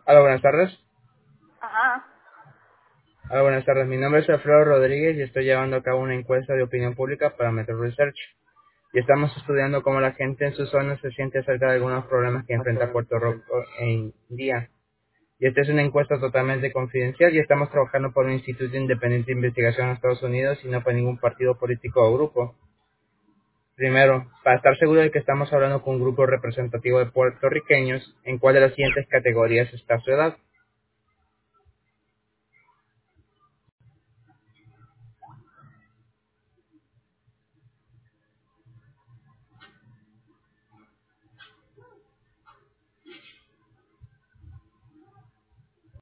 Hola, buenas tardes. Ajá. Hola, buenas tardes. Mi nombre es Alfredo Rodríguez y estoy llevando a cabo una encuesta de opinión pública para Metro Research. Y estamos estudiando cómo la gente en su zona se siente acerca de algunos problemas que enfrenta Puerto Rico en día. Y esta es una encuesta totalmente confidencial y estamos trabajando por un instituto independiente de investigación en Estados Unidos y no por ningún partido político o grupo. Primero, para estar seguro de que estamos hablando con un grupo representativo de puertorriqueños, ¿en cuál de las siguientes categorías está su edad?